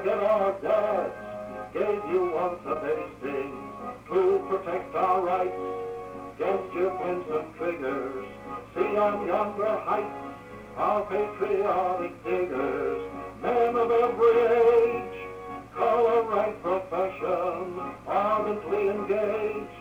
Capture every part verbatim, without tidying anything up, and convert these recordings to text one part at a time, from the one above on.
forget our dads gave you once a basting to protect our rights against your winsome triggers. See on yonder heights our patriotic diggers, men of every age, color, rank, profession, ardently engaged,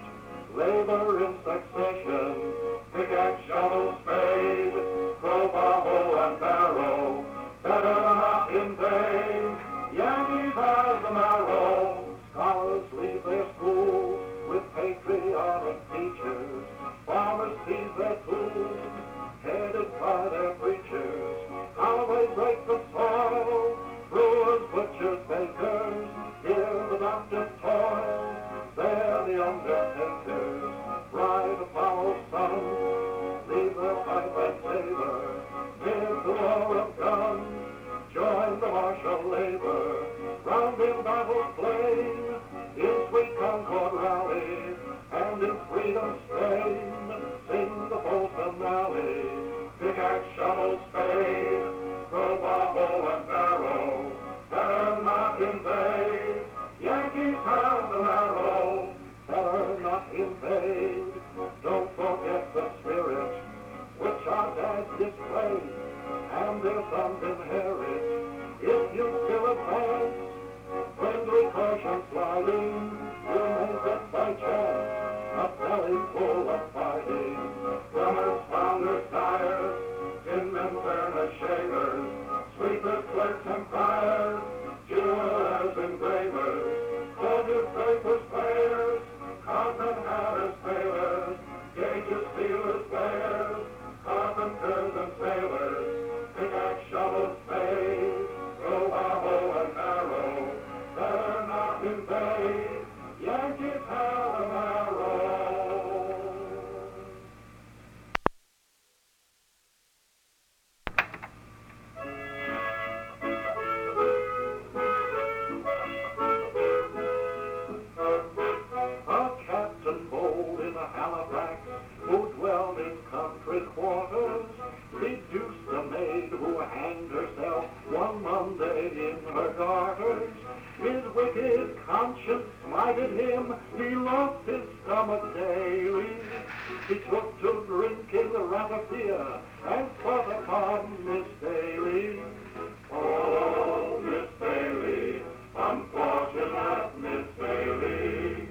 labor in succession, pickaxe, shovel, spade, crowbar, hoe, and barrow, better not in vain. Yankees have the marrow, scholars leave their schools with patriotic teachers, farmers seize their tools, headed by their preachers. How they break the soil, brewers, butchers, bakers, here the doctors toil, there the undertakers ride the plow's sun, leave their pipe and saber, mid the roar of guns, join the martial labor, round in battle's plain, in sweet concord rally, and in freedom's Spain, sing the Folsom Rally, pickaxe, shovel, spade, crowbar, hoe, and barrow, better not invade. Yankees have the marrow, better not invade. Don't forget the spirit which our dads displayed, and their sons inherit. If you still advance, friendly caution sliding, you may get by chance a belly full of fighting. Drummers, founders, dyers, tinmen, fairness, shavers, sweepers, clerks, and criers, jewelers, engravers, soldiers, drapers, players, carpet hatters, tailors, gauges, steelers, players, carpenters and sailors, pickaxe, shovel, spade, crowbar, hoe, and barrow, better not invade. Yankees have the marrow. A captain bold in a Halifax, who dwelled in country quarters, seduced a maid who hanged herself one Monday in her garters. His wicked conscience smited him, he lost his stomach daily. He took to drinking the ratafia and fought upon Miss Bailey. Oh, Miss Bailey, unfortunate Miss Bailey.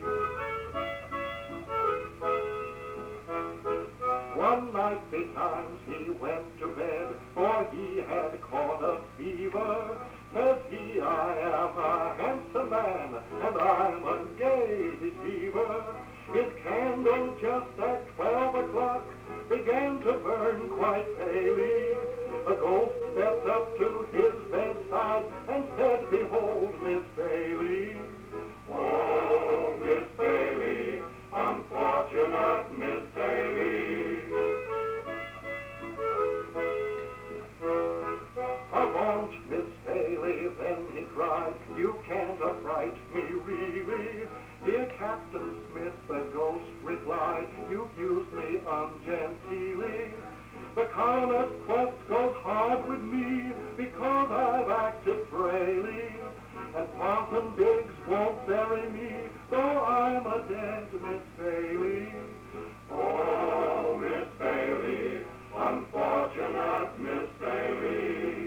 One night betimes he went to bed, for he had caught a fever. Says he, I am a handsome man, and I'm a gay deceiver. His candle just at twelve o'clock began to burn quite palely. A ghost stepped up to his bedside and said, behold, Miss Bailey. Oh, Miss Bailey, unfortunate Miss Bailey. I won't, Miss Bailey, then he cried, you can't affright me really. Dear Captain Smith, the ghost replied, you've used me ungenteelly. The coroner's quest goes hard with me, because I've acted frailly. And Parson Biggs won't bury me, though I'm a dead Miss Bailey. Oh, Miss Bailey, unfortunate Miss Bailey.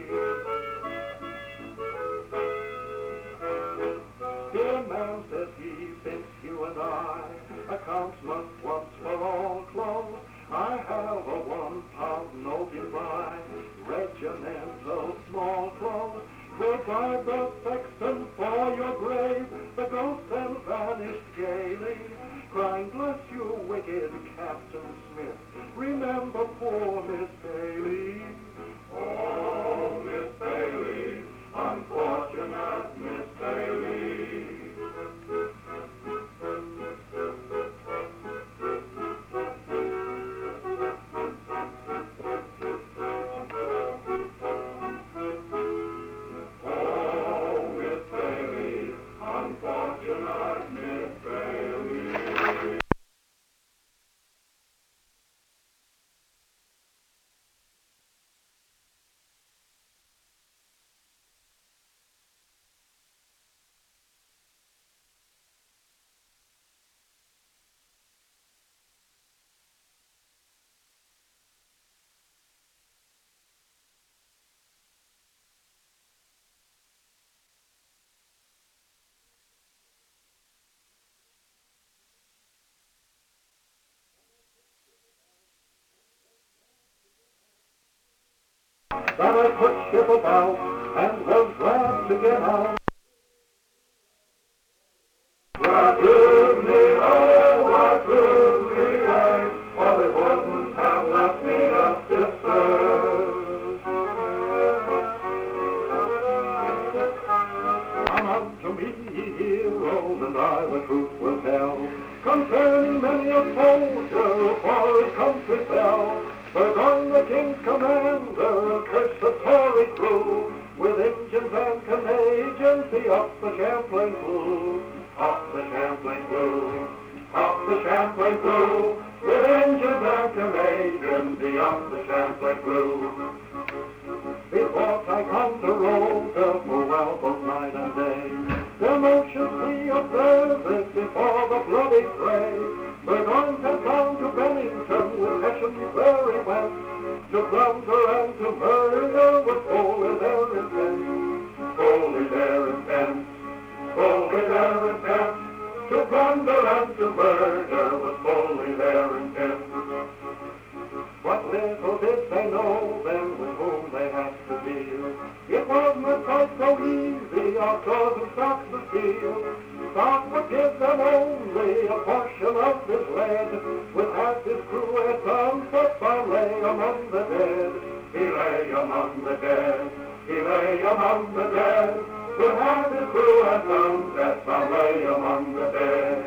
Dear man, says he, since you and I accounts must once for all close, I have a one-pound note in my regimental small clothes. Provide the sexton for your grave, the ghost then vanished gaily, crying, bless you, wicked Captain Smith, remember poor Miss Bailey. Oh, Miss Bailey, unfortunate Miss Bailey. Then I put ship about and was glad to get out. What took me, oh, what took me away, or they wouldn't have left me a sister. Come unto me, ye heroes, and I the truth will tell, concerning many a soldier who for his country fell. Burgoyne, the king's commander, cursed the Tory crew, with Indians and Canadians, he up the Champlain flew. Up the Champlain flew, up the Champlain flew, with Indians and Canadians, he up the Champlain flew. Before Ticonderoga, for well both night and day, their motions we observed before the bloody fray. Burgoyne had gone to Bennington with Hessians very west, to plunder and to murder was wholly their intent, wholly their intent, wholly their intent, to plunder and to murder was wholly their intent. What little did they know then with whom they had to deal, it wasn't quite so easy our chosen stock to steal. Stock would give them only a portion of his lead, with half his crew at sunset Bob lay among the dead. He lay among the dead, he lay among the dead, with half his crew at sunset Bob lay among the dead.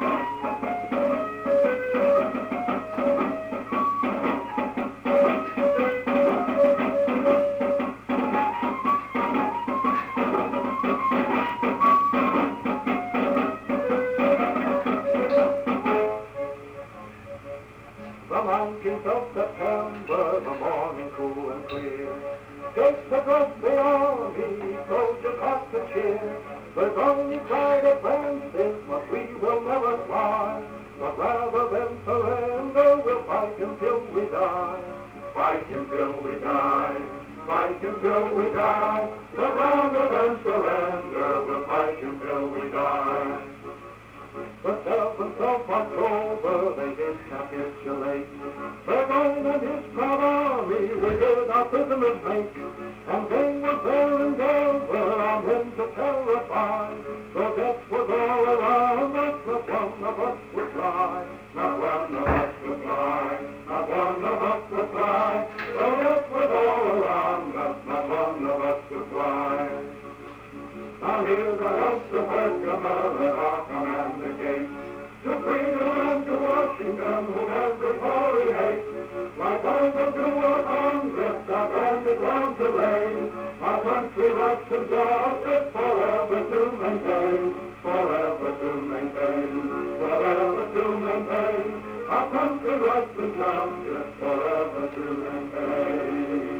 The nineteenth of September, the morning cool and clear, takes the dusty army, soldiers hot to cheer. There's only cried advance is what we will never fly, but rather than surrender, we'll fight until we die. Fight until we die, fight until we die, but rather than surrender, we'll fight until we die. The seventh of October they did capitulate. Burgoyne and his proud army we did our prisoners make, and they were there in Denver on him to terrify. So death was all around us, not one of us would fly, not one of us would fly, not one of us would fly. So death was all around us, not one of us would fly. Now here's a host of Herkimer at our command again, to freedom and to Washington, whom every Tory hates. Like Bible to our Congress, our bandit round to lay, our country rights and justice forever to maintain, forever to maintain, forever to maintain, our country rights and justice forever to maintain.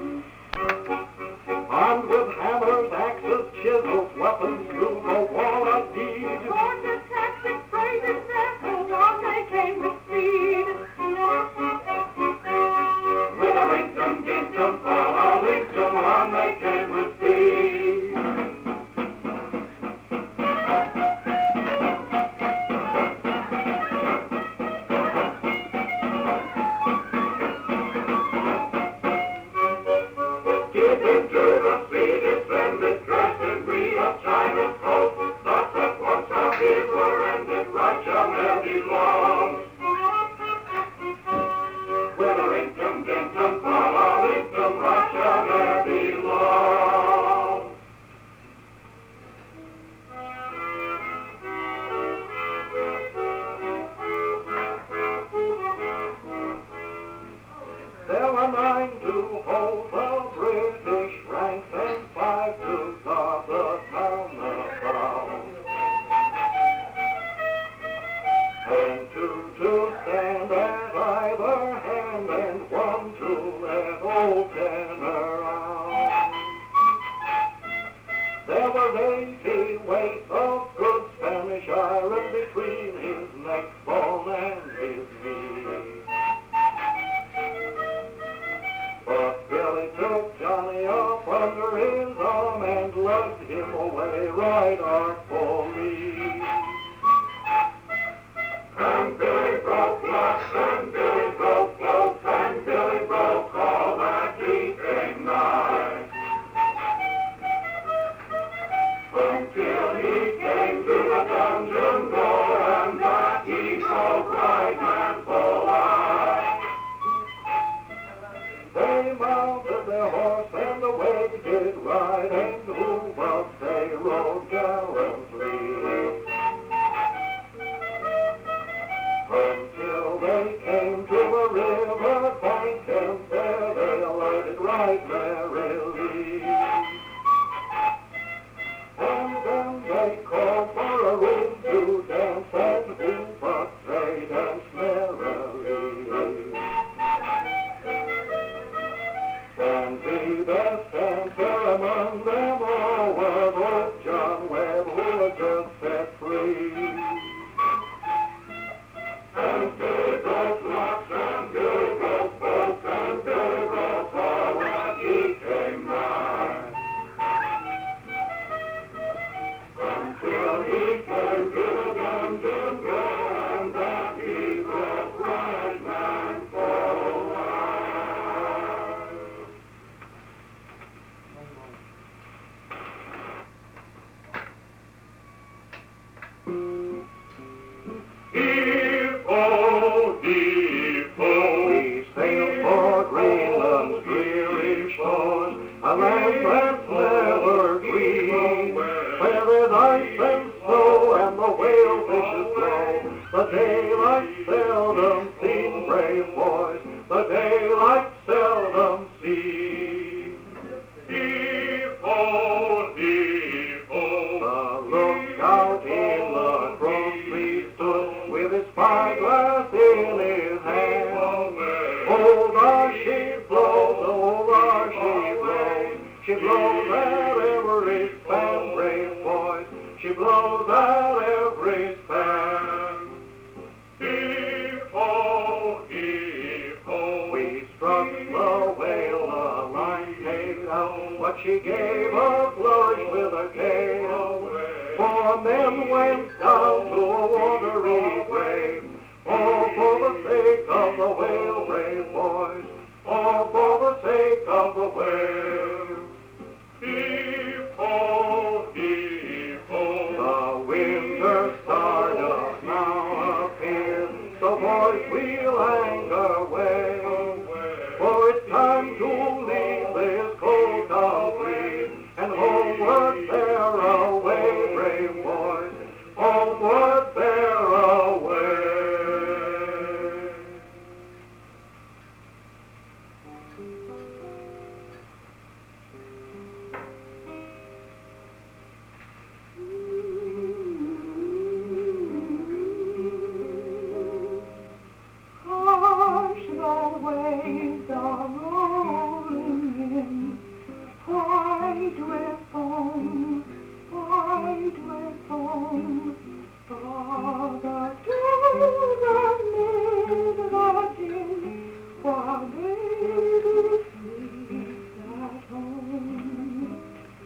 Armed with hammers, axes, chisels, weapons, to the war of deed. Soldiers, tactics, phrases, vessels, on they came with speed. With a Lincoln, Gingham, for a Lincoln, on they came with speed. Give him to the speed, splendid dress, and we of China's coast. Thus at once our fears were ended, right shall ne'er be lost. With a Lincoln, Gingham, for a Lincoln, right shall ne'er be lost. There were nine to hold the British ranks and five to guard the town of Brown. And to The daylight seldom seen, brave boys, the daylight seldom seen. Heave-ho, heave-ho. The lookout in the grocery stood with his spyglass in his hand. Oh, the she blows, oh, the she blows. She blows at every span, brave boys. She blows at every span. Heave-ho, heave-ho. We struck the whale, the line paid out, but she gave a flourish with a gale. Four men went down to a watery grave. All for the sake of the whale, brave boys. All for the sake of the whale. Heave-ho, heave-ho. The winter star does now appear, so boys, we'll anchor weigh. For it's time to leave this cold country and homeward bear away, brave boys. Homeward bear away. Hush, the waves are rolling in, white with foam, white with foam. Father, to the mid-Latin, while baby sleeps at home.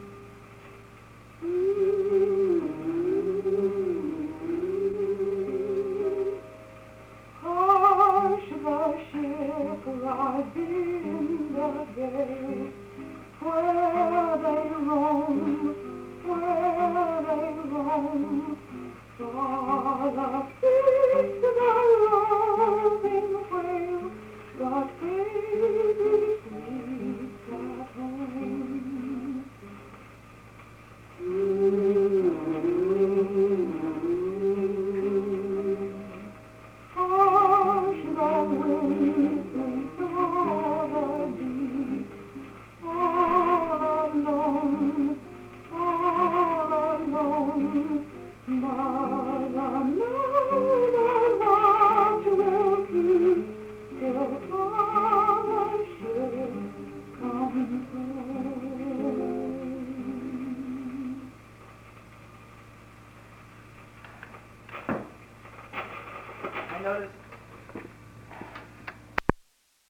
Hush, the ship rides in the bay, where they roam, where they roam. For the fish, the roving whale, but baby sleeps at home. Hush, the winds o'er the deep, all alone, all alone. But another watch will keep till Father ship comes home. I noticed